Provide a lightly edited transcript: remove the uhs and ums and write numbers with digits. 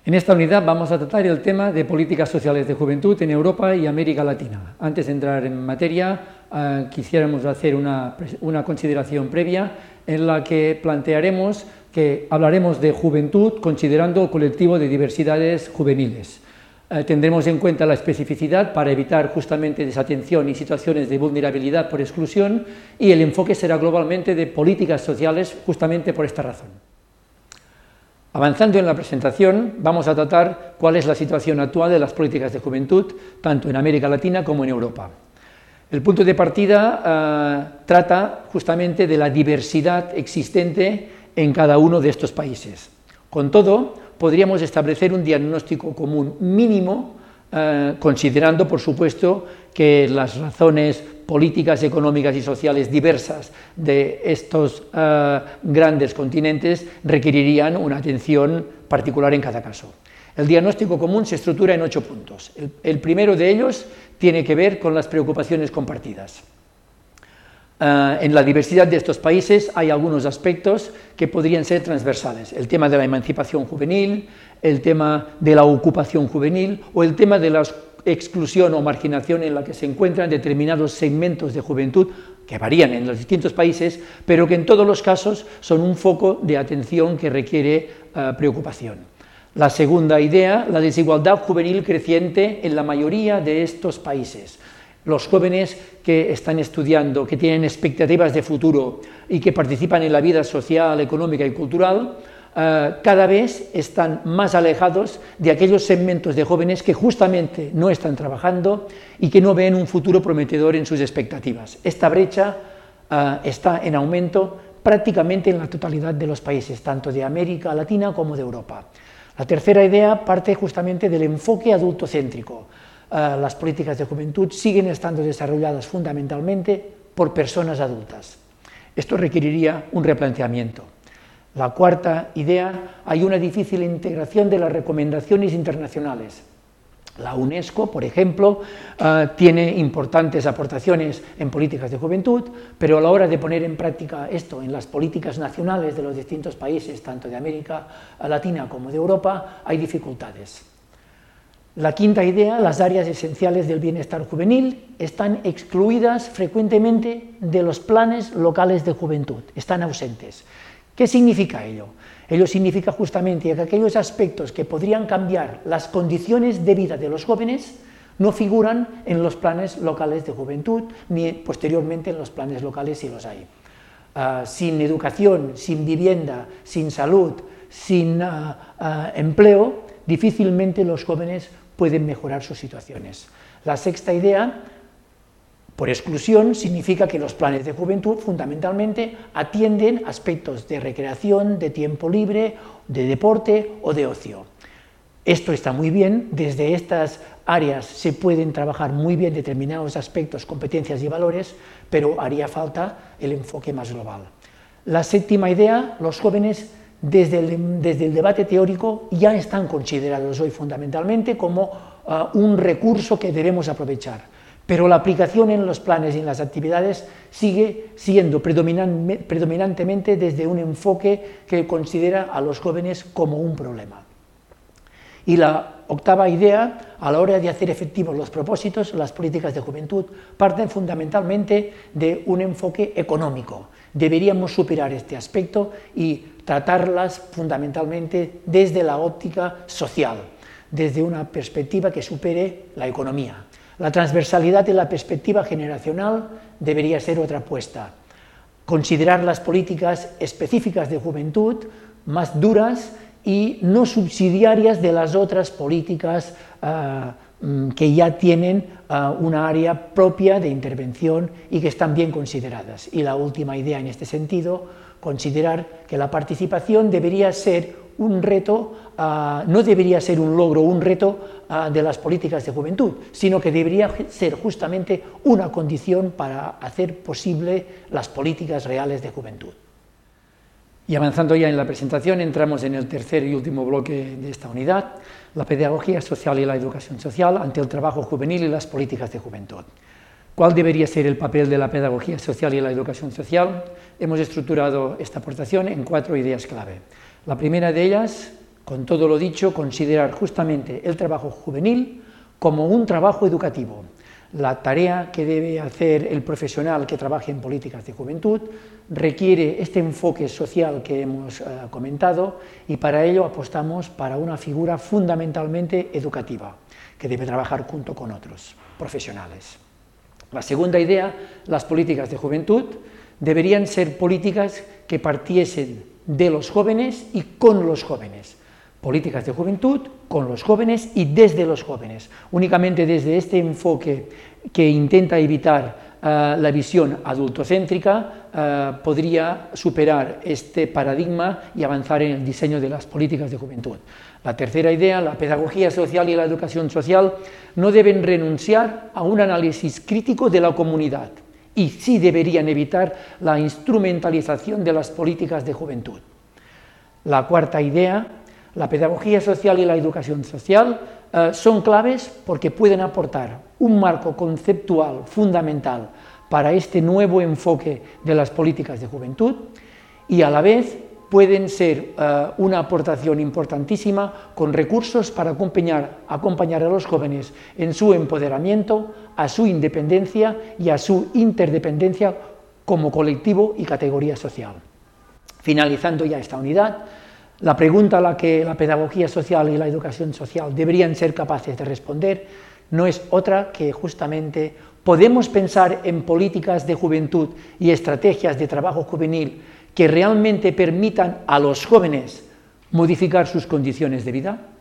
En esta unidad vamos a tratar el tema de políticas sociales de juventud en Europa y América Latina. Antes de entrar en materia, quisiéramos hacer una consideración previa en la que plantearemos que hablaremos de juventud considerando el colectivo de diversidades juveniles. Tendremos en cuenta la especificidad para evitar justamente desatención y situaciones de vulnerabilidad por exclusión, y el enfoque será globalmente de políticas sociales justamente por esta razón. Avanzando en la presentación, vamos a tratar cuál es la situación actual de las políticas de juventud, tanto en América Latina como en Europa. El punto de partida trata justamente de la diversidad existente en cada uno de estos países. Con todo, podríamos establecer un diagnóstico común mínimo, considerando, por supuesto, que las razones políticas, económicas y sociales diversas de estos grandes continentes requerirían una atención particular en cada caso. El diagnóstico común se estructura en 8 puntos. El primero de ellos tiene que ver con las preocupaciones compartidas. En la diversidad de estos países hay algunos aspectos que podrían ser transversales: el tema de la emancipación juvenil, el tema de la ocupación juvenil o el tema de la exclusión o marginación en la que se encuentran determinados segmentos de juventud que varían en los distintos países, pero que en todos los casos son un foco de atención que requiere preocupación. La segunda idea, la desigualdad juvenil creciente en la mayoría de estos países. Los jóvenes que están estudiando, que tienen expectativas de futuro y que participan en la vida social, económica y cultural, cada vez están más alejados de aquellos segmentos de jóvenes que justamente no están trabajando y que no ven un futuro prometedor en sus expectativas. Esta brecha está en aumento prácticamente en la totalidad de los países, tanto de América Latina como de Europa. La tercera idea parte justamente del enfoque adultocéntrico. Las políticas de juventud siguen estando desarrolladas fundamentalmente por personas adultas. Esto requeriría un replanteamiento. La cuarta idea, hay una difícil integración de las recomendaciones internacionales. La UNESCO, por ejemplo, tiene importantes aportaciones en políticas de juventud, pero a la hora de poner en práctica esto en las políticas nacionales de los distintos países, tanto de América Latina como de Europa, hay dificultades. La quinta idea, las áreas esenciales del bienestar juvenil están excluidas frecuentemente de los planes locales de juventud, están ausentes. ¿Qué significa ello? Ello significa justamente que aquellos aspectos que podrían cambiar las condiciones de vida de los jóvenes no figuran en los planes locales de juventud, ni posteriormente en los planes locales si los hay. Sin educación, sin vivienda, sin salud, sin empleo, difícilmente los jóvenes pueden mejorar sus situaciones. La sexta idea, por exclusión, significa que los planes de juventud fundamentalmente atienden aspectos de recreación, de tiempo libre, de deporte o de ocio. Esto está muy bien, desde estas áreas se pueden trabajar muy bien determinados aspectos, competencias y valores, pero haría falta el enfoque más global. La séptima idea, los jóvenes desde el debate teórico ya están considerados hoy fundamentalmente como un recurso que debemos aprovechar, pero la aplicación en los planes y en las actividades sigue siendo predominantemente desde un enfoque que considera a los jóvenes como un problema. Y la octava idea, a la hora de hacer efectivos los propósitos, las políticas de juventud parten fundamentalmente de un enfoque económico. Deberíamos superar este aspecto y tratarlas fundamentalmente desde la óptica social, desde una perspectiva que supere la economía. La transversalidad de la perspectiva generacional debería ser otra apuesta. Considerar las políticas específicas de juventud más duras y no subsidiarias de las otras políticas que ya tienen una área propia de intervención y que están bien consideradas. Y la última idea en este sentido, considerar que la participación debería ser un reto, no debería ser un logro, un reto de las políticas de juventud, sino que debería ser justamente una condición para hacer posible las políticas reales de juventud. Y avanzando ya en la presentación, entramos en el tercer y último bloque de esta unidad, la pedagogía social y la educación social ante el trabajo juvenil y las políticas de juventud. ¿Cuál debería ser el papel de la pedagogía social y la educación social? Hemos estructurado esta aportación en 4 ideas clave. La primera de ellas, Con todo lo dicho, considerar justamente el trabajo juvenil como un trabajo educativo. La tarea que debe hacer el profesional que trabaje en políticas de juventud requiere este enfoque social que hemos comentado, y para ello apostamos para una figura fundamentalmente educativa, que debe trabajar junto con otros profesionales. La segunda idea: las políticas de juventud deberían ser políticas que partiesen de los jóvenes y con los jóvenes. Políticas de juventud con los jóvenes y desde los jóvenes. Únicamente desde este enfoque que intenta evitar la visión adultocéntrica podría superar este paradigma y avanzar en el diseño de las políticas de juventud. La tercera idea: la pedagogía social y la educación social no deben renunciar a un análisis crítico de la comunidad, y sí deberían evitar la instrumentalización de las políticas de juventud. La cuarta idea: la pedagogía social y la educación social son claves porque pueden aportar un marco conceptual fundamental para este nuevo enfoque de las políticas de juventud, y a la vez pueden ser una aportación importantísima con recursos para acompañar a los jóvenes en su empoderamiento, a su independencia y a su interdependencia como colectivo y categoría social. Finalizando ya esta unidad, la pregunta a la que la pedagogía social y la educación social deberían ser capaces de responder no es otra que justamente: ¿podemos pensar en políticas de juventud y estrategias de trabajo juvenil que realmente permitan a los jóvenes modificar sus condiciones de vida?